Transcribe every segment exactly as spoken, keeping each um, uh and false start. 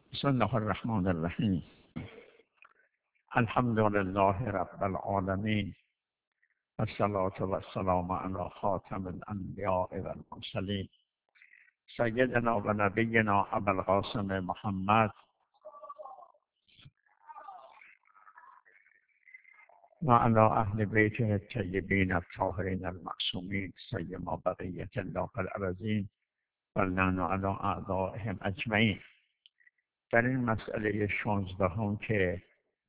بسم الله الرحمن الرحیم. الحمد لله رب العالمین و الصلاة و السلام علی خاتم الانبیاء و المرسلین سیدنا و نبینا ابوالقاسم محمد و علی اهل بیته الطیبین الطاهرین المعصومین سیما بقیة الله فی الارضین و لعن علی اعدائهم اجمعین. در این مسئله شانزدهم که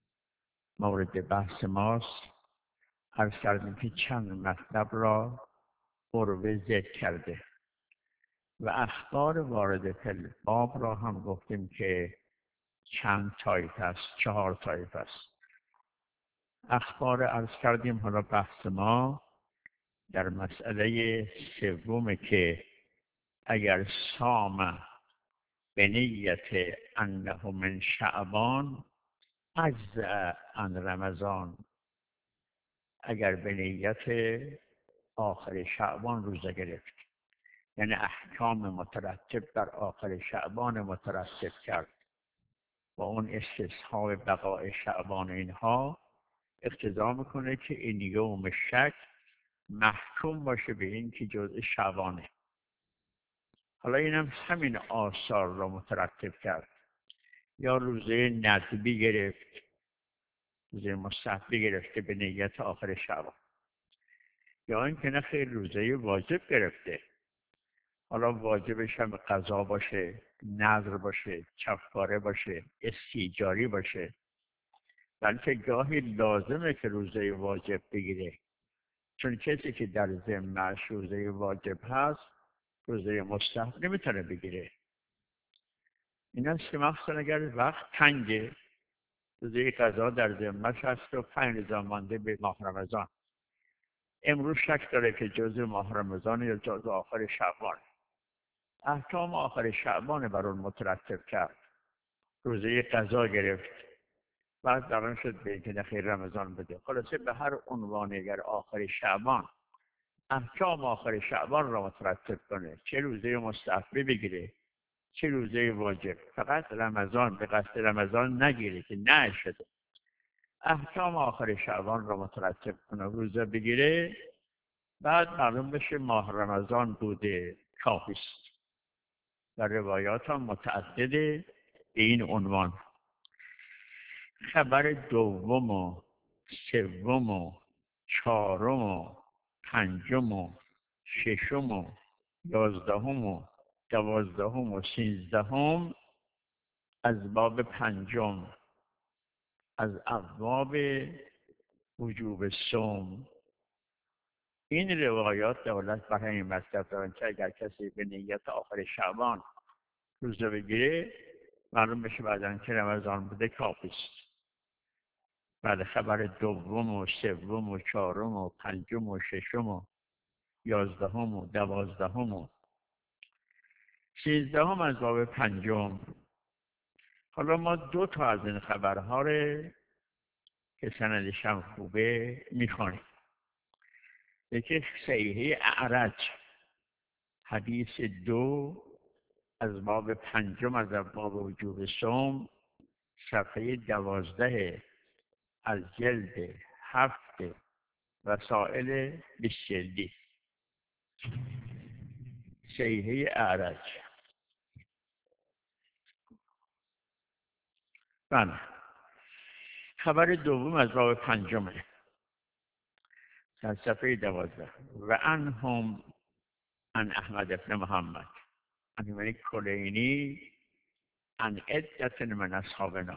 مورد بحث ماست، عرض کردیم که چند مطلب را عروه ذکر کرده و اخبار وارد فی باب را هم گفتیم که چند طایف است، چهار طایف است. اخبار عرض کردیم. حالا بحث ما در مسئله سوم که اگر صام به نیت انه من شعبان اجزأ عن رمضان، اگر به نیت آخر شعبان روزه گرفت، یعنی احکام مترتب بر آخر شعبان مترتب کرد و اون استصحاب بقای شعبان اینها اقتضا میکنه که این یوم شک محکوم باشه به این که جزء شعبانه. حالا اینم همین آثار را مترتب کرد، یا روزه ندبی گرفت، روزه مستحبی گرفته به نیت آخر شعبان، یا اینکه نه خیلی روزه واجب گرفته. حالا واجبش هم قضا باشه، نذر باشه، کفاره باشه، استیجاری باشه، بلکه گاهی لازمه که روزه واجب بگیره، چون کسی که در ذمه‌اش روزه واجب هست روزه مستحب نمیتونه بگیره. این است که مخصوصا اگر وقت تنگه، روزه قضا در ذمه‌اش هست و پنج روز مانده به ماه رمضان، امروز شک داره که جزء ماه رمضان یا جزء آخر شعبان، احکام آخر شعبان بر اون مترتب کرد، روزه قضا گرفت، بعد دران شد به اینکه نخیر رمضان بده. خلاصه به هر عنوان اگر آخر شعبان احکام آخر شعبان را مترتب کنه، چه روزه مستحبی بگیره چه روزه واجب، فقط رمضان به قصد رمضان نگیره که نه شده، احکام آخر شعبان را مترتب کنه، روزه بگیره، بعد معلوم بشه ماه رمضان بوده، کافی است. و روایات هم متعدده به این عنوان. خبر دوم و سوم و چهارم و پنجم و ششم و یازدهم و دوازدهم و سیزدهم از باب پنجم از ابواب وجوب صوم. این روایات دولت بر همین مطلب دارن که اگر کسی به نیت آخر شعبان روزه بگیره، معلوم بشه بعداً که رمضان بوده، کافی است. بعد خبر دوم و سوم و چهارم و پنجم و ششم و یازدهم و دوازدهم و سیزدهم از باب پنجم. حالا ما دو تا از این خبرها رو که سندش هم خوبه میخوانیم. یکی صحیحه اعرج، حدیث دو از باب پنجم از ابواب وجوب صوم، صفحه دوازده از جلد هفت وسائل بیست جلدی. صحیحه اعرج. بله. خبر دوم از باب پنجمه در صفحه دوازده. و عنهم عن احمد بن محمد عن ابن کلینی عن عدة من اصحابنا.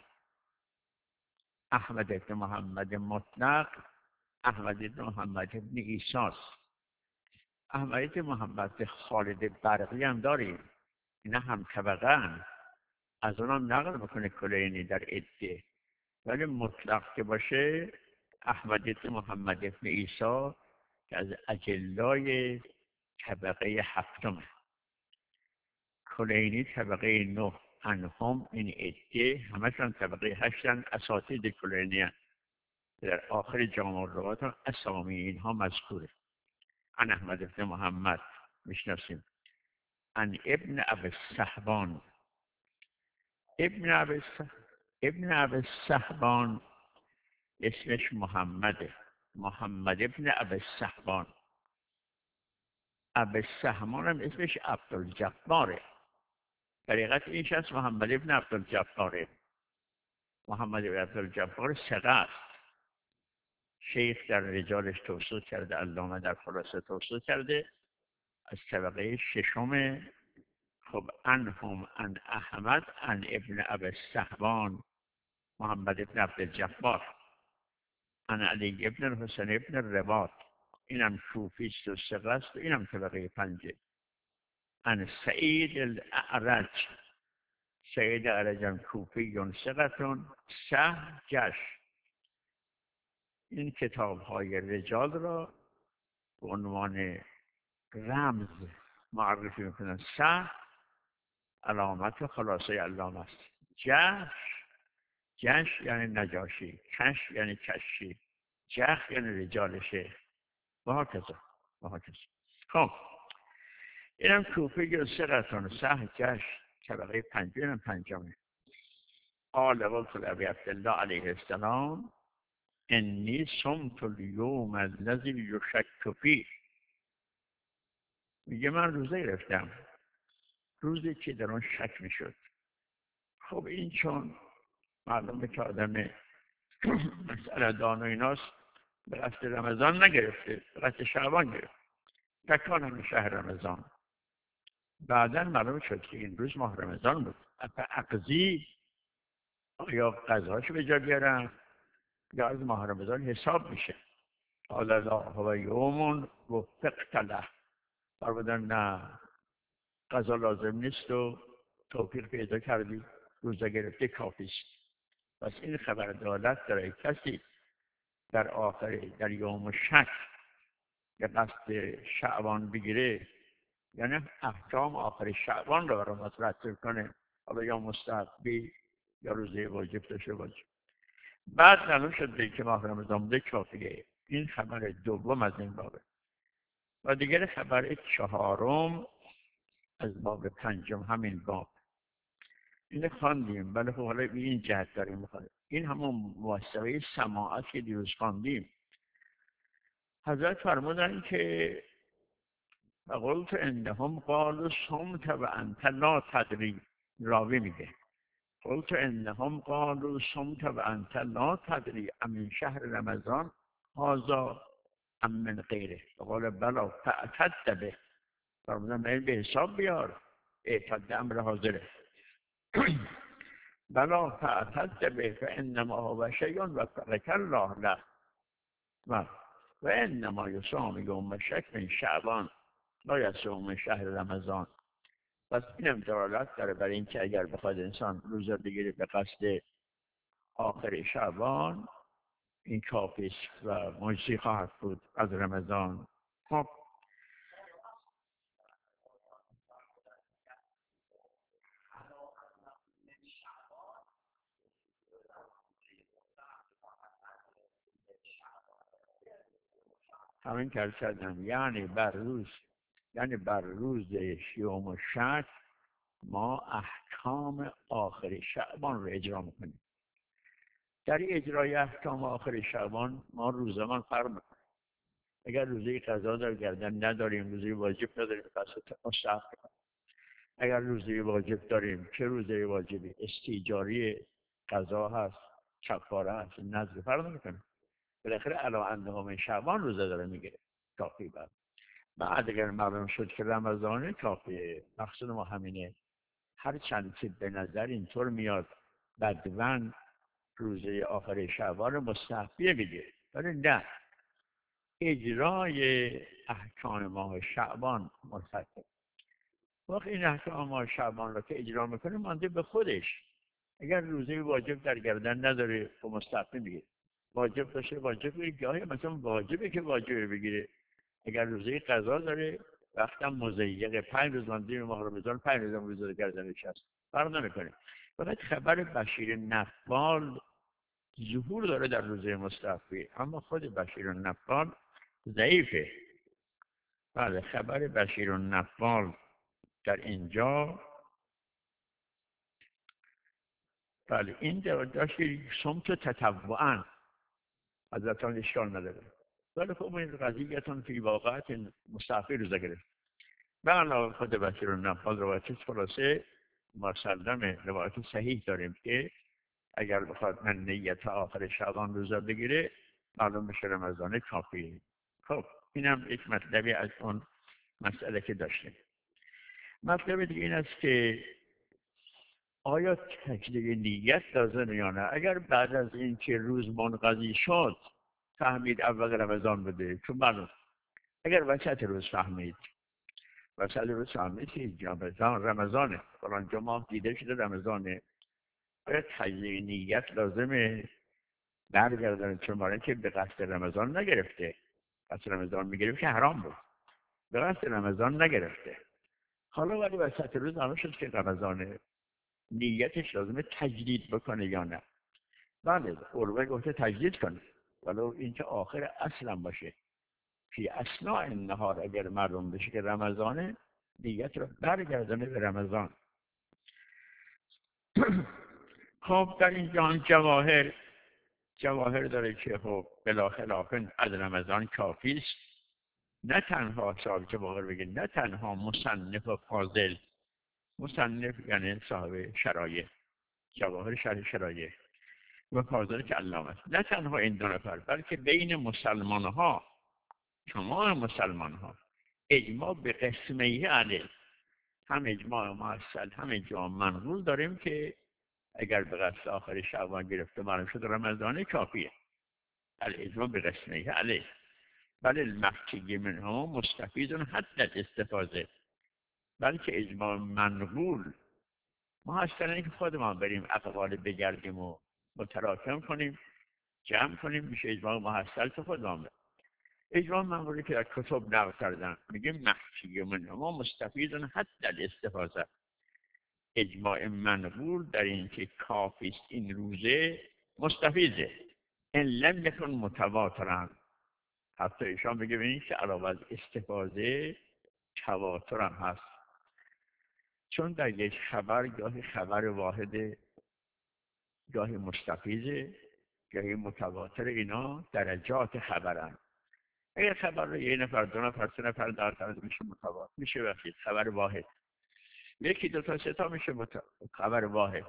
احمد بن محمد مطلق احمد بن محمد بن عیسی. احمد بن محمد خالد برقی هم داریم، اینا هم طبقه، از اونم نقل میکنه کلینی در عده، ولی مطلق که باشه احمد بن محمد بن عیسی که از اجلای طبقه هفتمه، کلینی طبقه نه، عنهم این عده همشون طبقه هشتن، اساتید کلینی هستند. در آخر جامع الروات اسامی اینها مذکوره. عن احمد بن محمد میشناسیم. عن ابن ابی الصحبان ابن عبی ابن عبی السحبان اسمش محمده. محمد ابن عبی السحبان. عبی السحبان هم اسمش عبدالجباره. طریقت این شخص محمد ابن عبدالجباره. محمد ابن عبدالجبار ثقه است. شیخ در رجالش توسط کرده، علامه در خلاصه توسط کرده، از طبقه ششم. خب انهم ان احمد ان ابن ابی السحبان محمد ابن عبدالجبار ان علی ابن الحسین ابن الرباط، اینم کوفی است و ثقه است و اینم طبقه پنجه. ان سعید الاعرج، سعید اعرج هم کوفی ثقتون سه جش. این کتاب های رجال را به عنوان رمز معرفی میکنن. سه علامت و خلاصه علامه است. جش، جش یعنی نجاشی، کش یعنی کشی، جخ یعنی رجال شیخ و ها کذا و ها کذا. خب اینم کوفی و سقتون سه جش طبقه پنجم پنجمه. قال قلت لأبي عبد الله علیه السلام انی صمت اليوم الذی یشک فیه. میگه من روزه گرفتم، روزی که در آن شک میشد. خب این چون معلومه که آدم مسئله دان و ایناست، به قصد رمضان نگرفته، به قصد شعبان گرفت. تکان همه شهر رمضان. بعدا معلوم شد که این روز ماه رمضان بود. اپا اقضی، آیا قضاشو به جا بیارم یا از ماه رمضان حساب میشه. قال الله و یومون وفقت له. فرمودن نه، قضا لازم نیست و توفیق پیدا کردی، روزه گرفته کافیست. پس این خبر دولت داره کسی در آخر در یوم شک به قصد شعبان بگیره، یعنی احکام آخر شعبان رو برای مطرح کنه، حالا یا مستحبی یا روزه واجب داشته باشه. بعد معلوم شد که ماه رمضان بوده کافیه. این خبر دوم از این بابه. و دیگر خبر چهارم از باب پنجم همین باب. این خواندیم، ولی خب حالا این جهت داریم میخواد. این همون موسوعه سماعت که دیروز خواندیم. حضرت فرمودن که قلت انهم قالوا صمت و انت لا تدری. راوی میگه قلت انهم قالوا صمت و انت لا تدری امن شهر رمضان هذا ام من غیره. قال بلا فاعتد به. فرمودن به حساب بیار، اعتد امر حاضره. بلا فاعتد به فانما هو شیء وفقك الله له و و انما یصام یوم شک من شعبان لا یصوم من شهر رمضان. پس اینم دلالت داره برای اینکه اگر بخواد انسان روزه بگیره به قصد آخر شعبان، این کافی است و مجزی خواهد بود از رمضان. خب همین که کردم، یعنی بر روز یعنی بر روز یوم شک ما احکام آخر شعبان رو اجرا میکنیم. در این اجرای احکام آخر شعبان ما روزمان فرق میکنیم. اگر روزه قضا در گردن نداریم، روزه واجب نداریم، پس مستحب کنیم. اگر روزه واجب داریم، چه روزه واجبی؟ استیجاری قضا هست، کفاره هست، نذر فرق نمیکنه. بالاخره علی اندام شعبان روزه داره میگیره، کافی. بعد بعد اگر معلوم شد که رمضانه کافیه. مقصود ما همینه. هر چند که به نظر اینطور میاد بدون روزه آخر شعبان مستحبیه بگیره، ولی نه، اجرای احکام ماه شعبان مستحب. وقت این احکام ماه شعبان رو که اجرا میکنه مانده به خودش. اگر روزه واجب در گردن نداره و مستحب میگیره، واجب داشته واجب بگیره، گاهی مثلا واجبه که واجب بگیره. اگر روزه قضا داره وقتا مضیق پنج روز مانده ماه رمضان، پنج روز روزه گردنش هست، فرق نمیکنه. فقط خبر بشیر نفال ظهور داره در روزه مستحبی، اما خود بشیر نفال ضعیفه. بله، خبر بشیر نفال در اینجا بله این داشت سمت تطوعاً حضرتان اشکال نداره. ولی خب این قضیهتون فی واقعیت مستعفی روزه گرفت. بله خود بچه رو نفاذ روایت خلاصه مسلمه روایت صحیح داریم که اگر بخواد من نیت آخر شعبان روزه بگیره معلوم بشه رمضان کافیه. خب اینم یک مطلبی از اون مسئله که داشتیم. مطلب دیگه این است که آیا تجدید نیت لازمه یا نه؟ اگر بعد از این که روز منقضی شد فهمید اول رمضان بده، چون معلوم اگر وسط روز فهمید وسط روز فهمید که رمضان رمضانه فلان جمعه دیده شده رمضانه، آیا تجدید نیت لازمه برگردن؟ چون برای که به قصد رمضان نگرفته. قصد رمضان میگرفت که حرام بود، به قصد رمضان نگرفته. حالا ولی وسط روز معلوم شد که رمضانه، نیتش لازمه تجدید بکنه یا نه؟ بله عروه گفته تجدید کنه، ولو اینکه آخر اصلا باشه. فی اثناء النهار اگر معلوم بشه که رمضانه، نیت رو برگردانه به رمضان. خب در این جهان جواهر جواهر داره که خب بلا خلاف از رمضان کافی است. نه تنها صاحب جواهر بگه، نه تنها مصنف و فاضل، مصنف یعنی صاحب شرایع، جواهر شرح شرایع و فاضل که علامه است، نه تنها این دو نفر بلکه بین مسلمان ها، تمام مسلمان ها اجماع به قسمه علیه، هم اجماع محصل هم اجماع منقول داریم که اگر به قصد آخر شعبان گرفته معلوم شد رمضان کافیه. الاجماع به قسمه علیه بل المحکی منها مستفیدون حتی استفاده، بلکه اجماع منقول ما اصلا که خودمان بریم اقوال بگردیم و متراکم کنیم جمع کنیم میشه اجماع محصل که خودمان. اجماع منقولی که در کتب نقل کردن میگه محکی منها مستفیدون حتی استفاده. اجماع منقول در این که کافی است این روزه مستفیده، این لم یکن متواترن. حتی ایشان بگه ببینید که علاوه از استفاده تواتر هم هست، چون در یک خبر گاهی خبر واحد، گاهی مستفیضه، گاهی متواتر. اینا درجات خبرن. اگر خبر رو یه نفر دو نفر سه نفر در طرف میشه متواتر، میشه وقتی خبر واحد. یکی دو تا سه تا میشه مت... خبر واحد.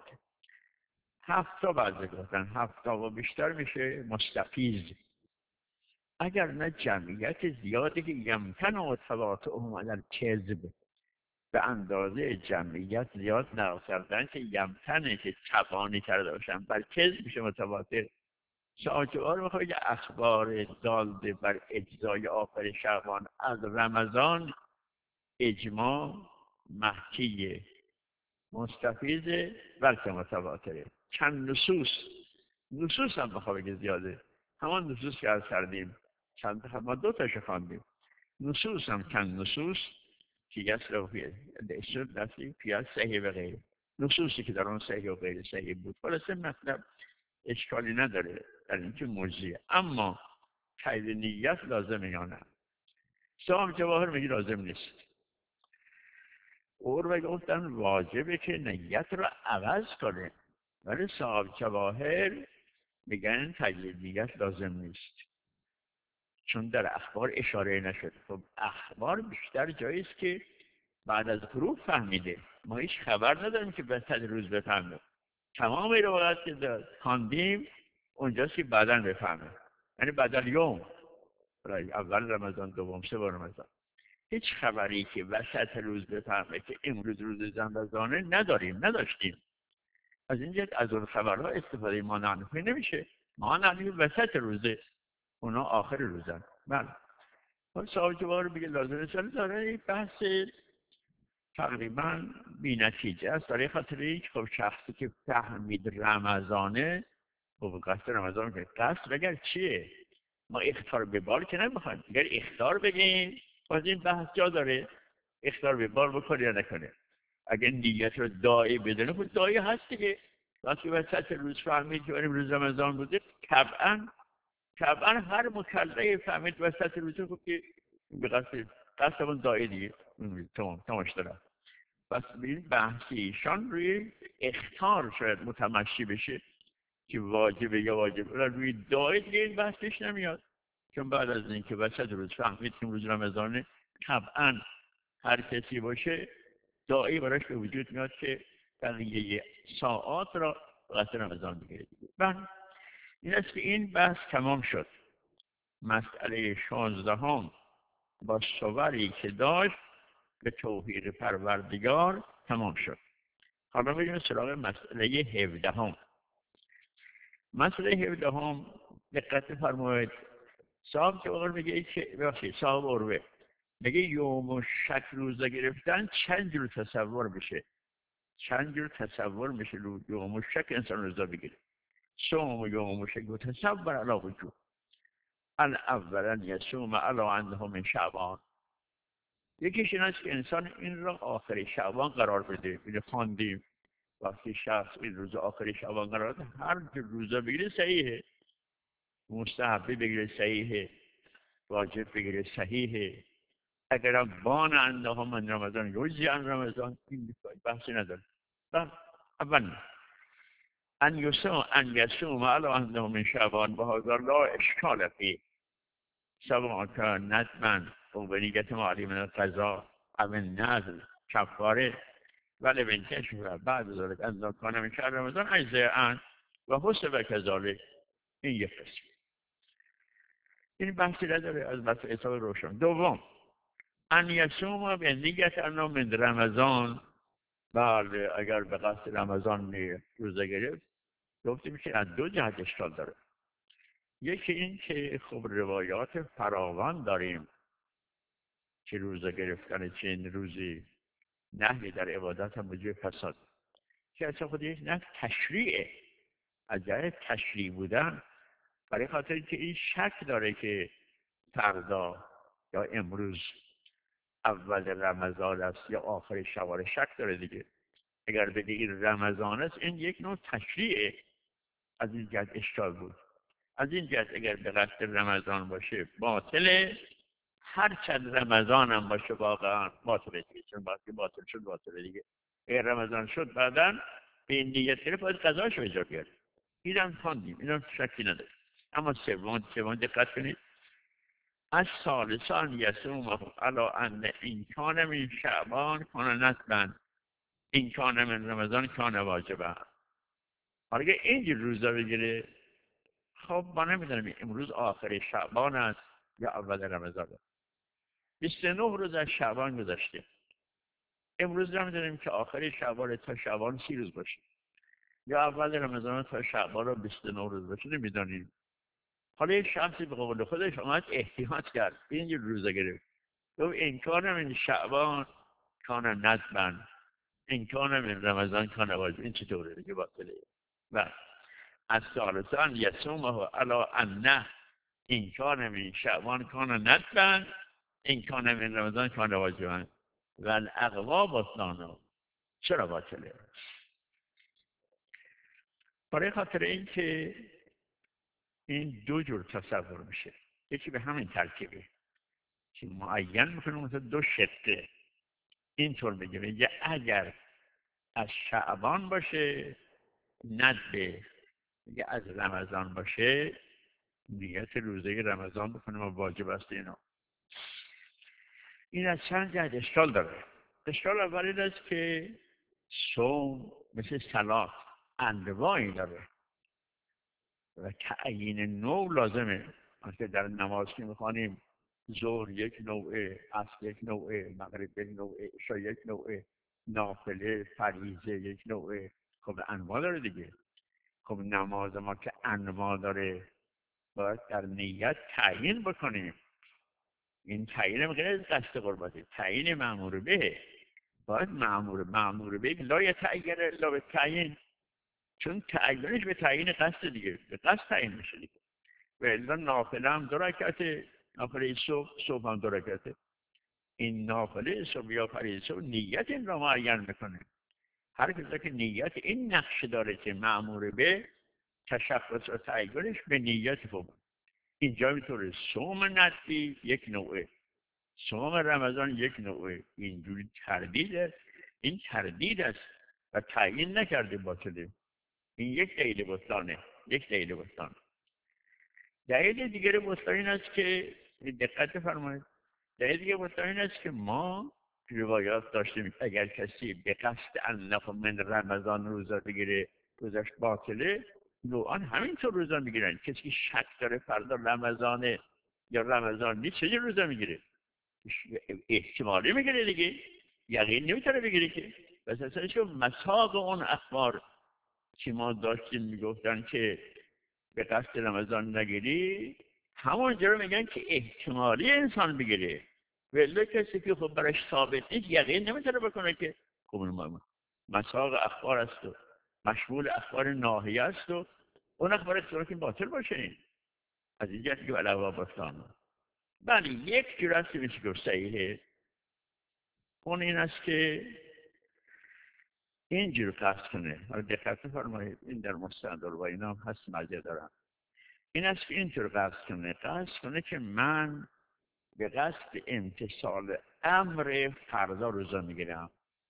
هفت تا بعضی گفتن هفت تا و بیشتر میشه مستفیض. اگر نه جمعیت زیادی که یمکن و تواطؤهم علی الکذب، به اندازه جمعیت زیاد نقل کردن که یمکنه که توانی کرده باشن بر کذب میشه متواتر. شاجعار میخواد که اخبار دالده بر اجزای آخر شعبان از رمضان اجماع محکیه مستفیضه بلکه متواتره. چند نصوص نصوص هم بخواه بگه زیاده، همان نصوص که از کردیم چند ما دو تاشو خواندیم. نصوص هم چند نصوص که یسر فیه شد نفسی فیه صحیح و غیره، نصوصی که در اون صحیح و غیر صحیح بود. خلاصه مطلب اشکالی نداره در اینکه موضوعه، اما تایید نیت لازمه یا نه؟ صاحب جواهر میگه لازم نیست. اور گفتن واجبه که نیت رو عوض کنه، ولی صاحب جواهر میگن تایید نیت لازم نیست، چون در اخبار اشاره نشد. خب اخبار بیشتر جاییست که بعد از غروب فهمیده، ما هیچ خبر نداریم که وسط روز بفهمه. تمام روایات که خواندیم اونجاست که بعداً بفهمه، یعنی بعد از یوم اول رمضان دوم سوم رمضان. هیچ خبری که وسط روز بفهمه که امروز روز رمضانه نداریم، نداشتیم. از این جهت از اون خبرها استفاده ما نعنفی نمیشه. ما نعنفی وسط روزه، اونا آخر روزن. بله صاحب جواهر بگه لازمه ساله داره بحث تقریبا بی نتیجه است. برای خاطر اینکه خب شخصی که فهمید رمضانه خب قصد رمضان که قصد بگر چیه؟ ما اخطار به بار که نمیخوایم. اگر اخطار بگیم باز این بحث جا داره اخطار به بار بکنه یا نکنه. اگر نیت رو داعی بدونه خب داعی هست دیگه. وقتی وسط روز فهمید که روز رمضان بوده، طبعا طبعا هر مکلفی فهمید وسط روز خب که به قصد قصد اون داعی دیگه تمام تمامش داره. پس به این بحث ایشان روی اخطار شاید متمشی بشه که واجبه یا واجب، روی دعای دیگه این بحث پیش نمیاد. چون بعد از اینکه وسط روز فهمید که روز رمضانه، طبعا هر کسی باشه دعایی براش به وجود میاد که بقیه ساعات را وقت رمضان بگیره. بعد این است که این بحث تمام شد. مسئله شانزدهم با صوری که داشت به توحید پروردگار تمام شد. حالا بریم سراغ مسئله هفدهم. مسئله هفدهم دقت فرمایید. صاحب جوار میگه که ببخشید صاحب عروه میگه یوم و شک روزه گرفتن چند جور تصور بشه، چند جور تصور میشه یوم و شک انسان روزه بگیره. صوم و یوم و شک و تصور علا وجود. الاولا یصوم علی انه من شعبان. یکیش این است که انسان این را آخر شعبان قرار بده. اینو خواندیم وقتی شخص این روز آخر شعبان قرار بده، هر روزه بگیره صحیحه، مستحبی بگیره صحیحه، واجب بگیره صحیحه. اگر هم بان انده من رمضان یوزی ان رمضان، این بحثی نداره. اول ان یصوم ان یصوم علی انه من شعبان و هذا لا اشکال فیه سواء کان ندما او به نیت معلی من القضاء او النذر کفاره ولی من کشف بعد ذلك ان کان من شهر رمضان اجزاء عن و حسب کذالک. این یک قسم. این بحثی نداره، از بحث حساب روشن. دوم ان یصوم به نیت انه من رمضان. بله اگر به قصد رمضان روزه گرفت، گفتیم که از دو جهت اشکال داره. یکی این که خب روایات فراوان داریم که روزه گرفتن چنین روزی نهی در عبادت هم وجود فساد، که اصلا خود یک نه تشریعه، از جهت تشریع بودن، برای خاطر که این شک داره که فردا یا امروز اول رمضان است یا آخر شوال، شک داره دیگه. اگر بگه این رمضان است، این یک نوع تشریعه، از این جهت اشکال بود. از این جهت اگر به قصد رمضان باشه باطله، هر چند رمضان هم باشه واقعا باطله دیگه، چون باطل باطل شد باطله دیگه. اگر رمضان شد بعداً به این نیت گرفت باید قضاش رو اجرا کرد. این هم خواندیم، این هم شکی نداره. اما سوم سوم دقت کنید. از ثالثان یصوم علی ان این کان من شعبان کان نسبا این کان من رمضان کان واجبا. حالا اگه اینجور روزا بگیره، خب ما نمیدونم امروز آخر شعبان است یا اول رمضان است. بیست و نه روز از شعبان گذشته. امروز نمیدونیم که آخر شعبان تا شعبان سی روز باشه یا اول رمضان تا شعبان رو بیست و نه روز باشه، نمیدونیم. حالا یک شخصی به قول خودش اومد احتیاط کرد، اینجور روزه گرفت. تو این کان من شعبان کان نسبا این کان من رمضان کان واجب. این چطوره دیگه؟ باطله. و از ثالثان یصومه علی انه این کان من شعبان کان نسبا این کان من رمضان کان واجبا و الاقوا بطلانه. چرا باطله؟ برای خاطر این که این دو جور تصور میشه. یکی به همین ترکیبه که معین میکنه، مثلا دو شده اینطور بگه بگه اگر از شعبان باشه ندبه، بگه از رمضان باشه نیت روزه رمضان بکنه و واجب است. اینا این از چند جهت اشکال داره. اشکال اول این است که صوم مثل صلات انواعی داره و تعیین نوع لازمه. مثل در نماز که میخوانیم ظهر یک نوعه، عصر یک نوعه، مغرب یک نوعه، عشا یک نوعه، نافله فریضه یک نوعه. خب انواع داره دیگه. خب نماز ما که انواع داره باید در نیت تعیین بکنیم. این تعیین غیر از قصد قربته، تعیین مأمور به. باید مأمور مأمور به لا یتعین الا بالتعیین، چون تعیینش به تعیین قصد دیگه، به قصد تعیین میشه دیگه. و الا نافله هم دو رکعته، نافله صبح صبح هم دو رکعته. این نافله صبح یا فریضه صبح نیت این را معین میکنه. هر کسی که نیت این نقش داره که مأمور به تشخص و تعیینش به نیت بود. اینجا میطوره صوم نفلی یک نوعه، صوم رمضان یک نوعه. اینجوری تردیده. این تردید است و تعیین نکرده باطله. این یک دلیل بطلانه، یک دلیل بطلان. دلیل دیگر بطلان این است که دقت فرمایید، دلیل دیگر بطلان این است که ما روایات داشتیم اگر کسی به قصد انه من رمضان روزه بگیره روزش باطله، نوعان همینطور روزه میگیرن. کسی که شک داره فردا رمضانه یا رمضان نیست چه روزه میگیره؟ احتمالی میگیره دیگه، یقین نمیتونه بگیره که. بس اصلا چون مساق اون اخبار که ما داشتیم میگفتن که به قصد رمضان نگیری، همونجا رو میگن که احتمالی انسان بگیره. ولی کسی که خب برش ثابت نیست یقین نمیتونه بکنه که خب اون مساق اخبار است و مشمول اخبار ناحیه است و اون اخبار اختیار که باطل باشه. این از اینجا که علاوه باستان بله یک جور هستی میشه که صحیحه، اون این است که اینجور قصد کنه. حالا دقت فرمایید، این در مستند و اینا هم هست مزه دارم. این است که اینطور قصد کنه، قصد کنه که من به قصد امتصال امر فردا روزه میگیرم.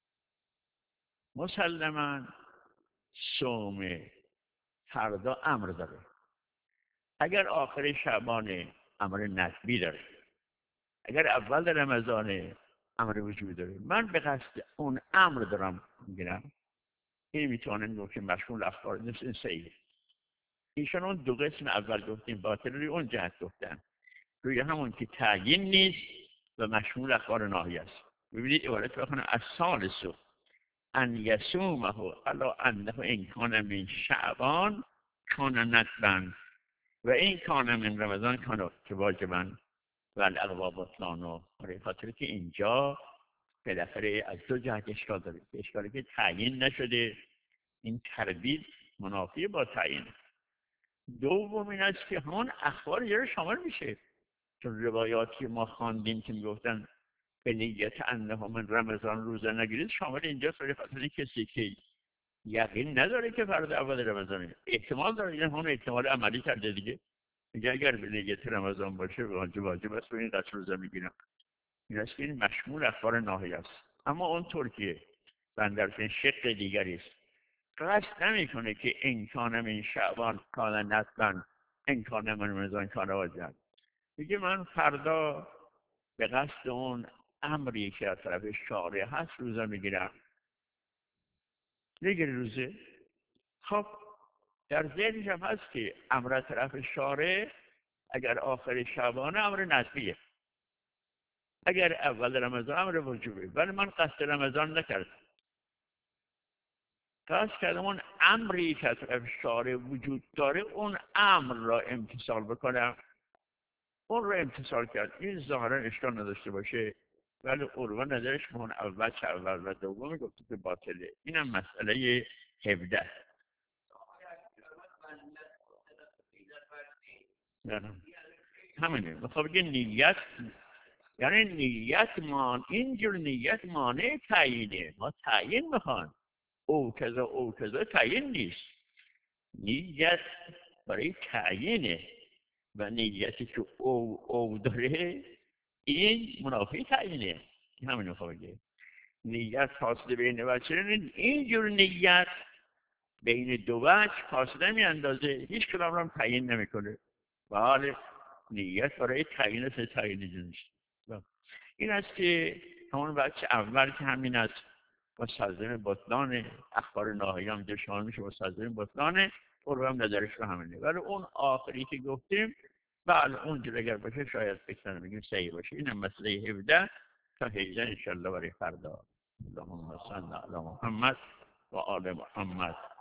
مسلما صوم فردا امر داره. اگر آخر شعبان امر نسبی داره، اگر اول رمضان امر وجود داره، من به قصد اون امر دارم میگیرم. این میتونم گفت که مشمول اخبار نیست، این صحیحه. ایشان اون دو قسم اول گفتیم باطل روی اون جهت گفتن، روی همون که تعیین نیست و مشمول اخبار ناحیه است. ببینید عبارت بخونه از ثالث ان یصومه علی انه ان کان من شعبان کان ندبا و این کان من رمضان کان که واجبا و الاقوا بطلان. برای خاطر که اینجا بالاخره از دو جهت اشکال داره. اشکالی که تعیین نشده، این تردید منافی با تعیین. دوم این است که همون اخبار اینجا شامل میشه، چون روایاتی ما خواندیم که میگفتن به نیت انه من رمضان روزه نگیرید شامل اینجا. برای خاطر کسی که یقین نداره که فردا اول رمضانه، احتمال داره، این همون احتمال عملی کرده دیگه. میگه اگر به نیت رمضان باشه واجب واجب است و این قصد روزه میگیرم. این است که این مشمول اخبار ناحیه است. اما اون طور که بندر شق دیگری است، قصد نمیکنه که امکان من شعبان کان نسبا امکان من رمضان کان واجب. میگه من فردا به قصد اون امری که از طرف شارع هست روزه میگیرم. میگیره روزه. خب در ذهنش هم هست که امر از طرف شارع اگر آخر شعبان امر نسبیه، اگر اول رمضان امر وجوبه. ولی من قصد رمضان نکردم، قصد کردم اون امری که از طرف شارع وجود داره اون امر را امتثال بکنم. اون را امتثال کرد. این ظاهرا اشکال نداشته باشه، ولی عروه نظرش به اون اول چه اول و دومی گفته که باطله. اینم مسئله هفده. نه همینه. میخوام بگه نیت، یعنی نیت مان، اینجور نیت مانع تعیینه. ما تعیین میخوان، او کذا او کذا تعیین نیست. نیت برای تعیینه و نیتی که او او داره این منافی تعیینه. همین رو بگه نیت فاصله بین وجهین. اینجور نیت بین دو وجه فاصله می اندازه، هیچ کدام رو تعیین نمیکنه. بله نیت برای تعیین است، تعیین جنس. این است که همون بچه اول که همین است مستلزم بطلان اخبار ناحیه هم جو شامل میشه، مستلزم بطلانه. اور هم نظرش رو همینه. ولی اون آخری که گفتیم بله اونجور اگر باشه شاید فکر بگیم صحیح باشه. اینم مسئله هفده تا هجده انشالله برای فردا. اللهم صل علی محمد و آل محمد.